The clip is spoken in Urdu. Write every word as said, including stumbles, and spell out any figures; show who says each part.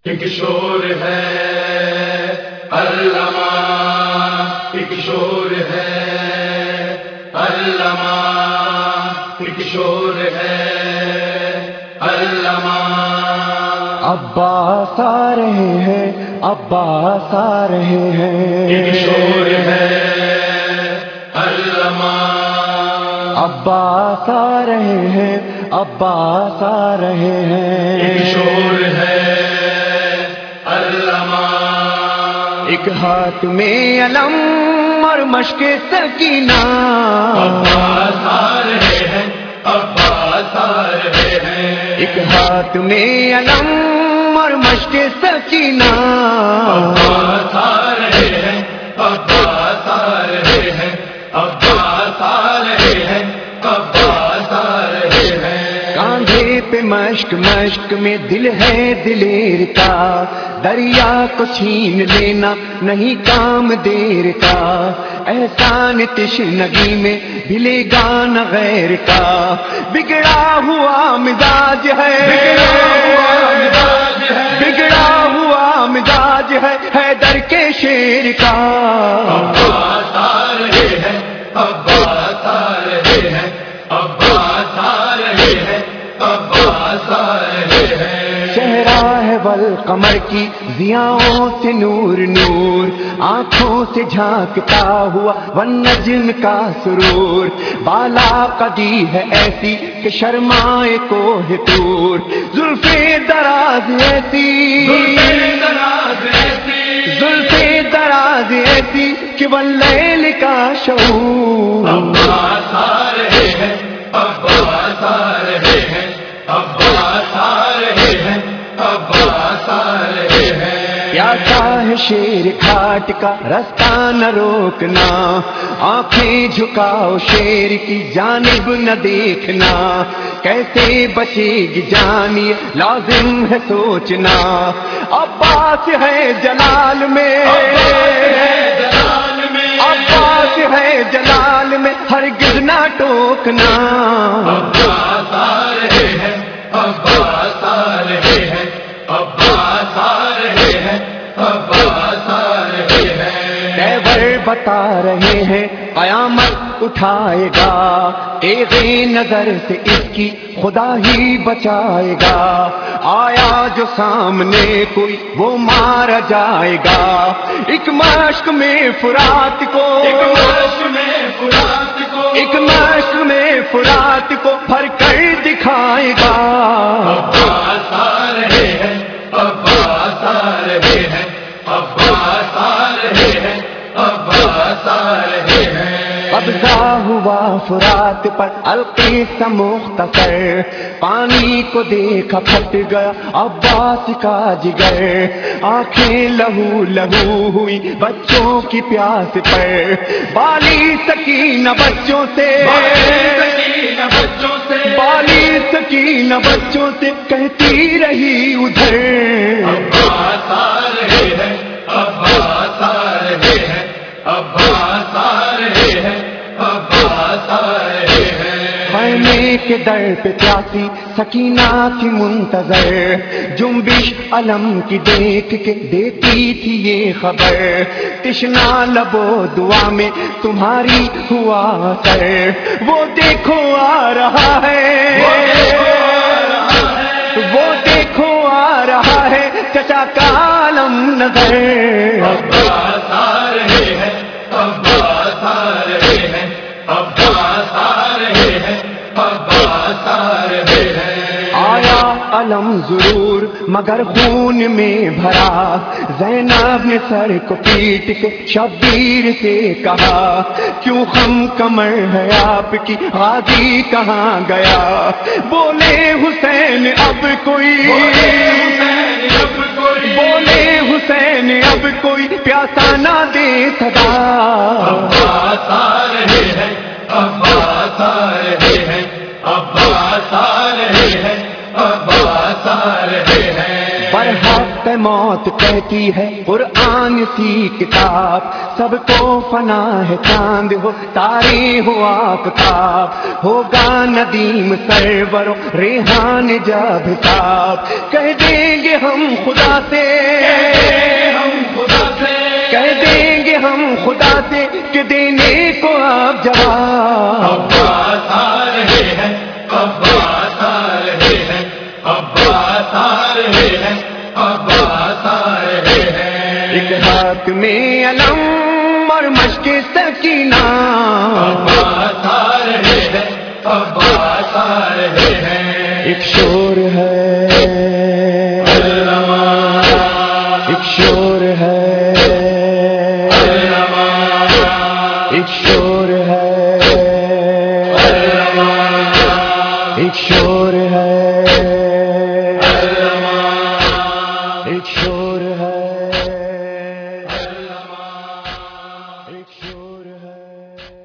Speaker 1: ایک شور ہے علامہ، ایک شور ہے علامہ، ایک شور ہے علامہ۔
Speaker 2: عباس آ رہے ہیں، عباس آ رہے ہیں،
Speaker 1: ایک شور ہے علامہ،
Speaker 2: عباس آ رہے ہیں، عباس آ رہے ہیں،
Speaker 1: ایک شور ہے علامہ۔
Speaker 2: ایک ہاتھ میں علم اور مشق سکینہ،
Speaker 1: عباس آ رہے ہیں، عباس آ رہے ہیں،
Speaker 2: ایک ہاتھ میں علم اور مشق سکینہ،
Speaker 1: عباس آ رہے ہیں، عباس آ رہے ہیں، عباس آ رہے ہیں، عباس آ رہے ہیں۔
Speaker 2: کاندھے پہ مشق مشق میں دل ہے دلیر کا، دریا کو چھین لینا نہیں کام دیر کا، احسان تشنگی میں بھلے گا نہ غیر کا، بگڑا ہوا مزاج ہے، بگڑا ہوا مزاج ہے حیدر کے شیر کا،
Speaker 1: عباس آ رہے ہیں، عباس آ رہے ہیں، عباس آ رہے ہیں، عباس آ رہے ہیں۔
Speaker 2: چہرہ ہے والقمر کی ضیاؤں سے نور نور، آنکھوں سے جھانکتا ہوا والنجم کا سرور، بالا قدی ہے ایسی کہ شرمائے کوہ طور، زلفیں دراز ایسی،
Speaker 1: زلفیں دراز ایسی،
Speaker 2: زلفیں دراز ایسی کہ واللیل کا شعور،
Speaker 1: عباس آ رہے ہیں، عباس آ رہے ہیں، عباس آ رہے ہیں، عباس آ رہے ہیں۔
Speaker 2: پیاسا ہے شیر گھاٹ کا رستہ نہ روکنا، آنکھیں جھکاؤ شیر کی جانب نہ دیکھنا، کیسے بچے گی جان یہ لازم ہے سوچنا، عباس ہے جلال میں،
Speaker 1: جلال میں،
Speaker 2: عباس ہے جلال میں ہرگز نہ ٹوکنا،
Speaker 1: عباس آ رہے ہیں، عباس آ رہے ہیں، عباس آ رہے ہیں، عباس آ رہے ہیں۔
Speaker 2: تیور بتا رہے ہیں قیامت اٹھائے گا، تیغِ نظر سے اس کی خدا ہی بچائے گا، آیا جو سامنے کوئی وہ مارا جائے گا، ایک مشق میں فرات کو،
Speaker 1: ایک مشق میں فرات کو،
Speaker 2: ایک مشق میں فرات کو بھر کر دکھائے گا،
Speaker 1: عباس آ رہے ہیں، عباس آ رہے ہیں، عباس آ رہے ہیں، عباس آ رہے ہیں۔
Speaker 2: قبضہ ہوا فرات پر القی سا مختصر، پانی کو دیکھا پھٹ گیا عباس کا جگر، آنکھیں لہو لہو ہوئی بچوں کی پیاس پر، بالی سکینہ بچوں سے،
Speaker 1: سکینہ بچوں سے،
Speaker 2: بالی سکینہ بچوں سے کہتی رہی ادھر،
Speaker 1: عباس آ رہے ہیں، عباس آ رہے ہیں، عباس آ رہے ہیں، عباس آ رہے ہیں۔
Speaker 2: خیمے کے در پہ پیاسی سکینہ تھی منتظر، جنبش علم کی دیکھ کے دیتی تھی یہ خبر، تشنا لبو دعا میں تمہاری ہوا سر، وہ دیکھو آ رہا ہے، وہ دیکھو آ رہا ہے چچا کا عالم نظر،
Speaker 1: عباس آ رہے ہیں، عباس آ رہے ہیں، عباس آ رہے ہیں، عباس آ رہے ہیں۔
Speaker 2: آیا علم ضرور مگر خون میں بھرا، زینب نے سر کو پیٹ کے شبیر سے کہا، کیوں خم کمر ہے آپ کی غازی کہاں گیا، بولے حسین اب کوئی، بولے حسین اب کوئی پیاسا نہ دے سکا،
Speaker 1: عباس آ رہے ہیں، عباس آ رہے ہیں، عباس آ رہے ہیں، عباس آ رہے ہیں۔
Speaker 2: برحق موت کہتی ہے قرآن سی کتاب، سب کو فنا ہے چاند ہو تاری ہو آفتاب، ہوگا ندیم سرور ریحان جب حساب، کہہ دیں گے ہم خدا سے
Speaker 1: ہم خدا سے
Speaker 2: کہہ دیں گے ہم خدا سے کہ دینے کو آپ جواب،
Speaker 1: عباس آ رہے ہیں عباس آ رہے ہیں عباس آ رہے ہیں عباس آ رہے ہیں،
Speaker 2: ایک ہاتھ میں علم اور مشق سکینہ،
Speaker 1: عباس آ رہے ہیں عباس آ رہے ہیں،
Speaker 2: ایک شور ہے ایک شور ہے ایک شور ہے ایک شور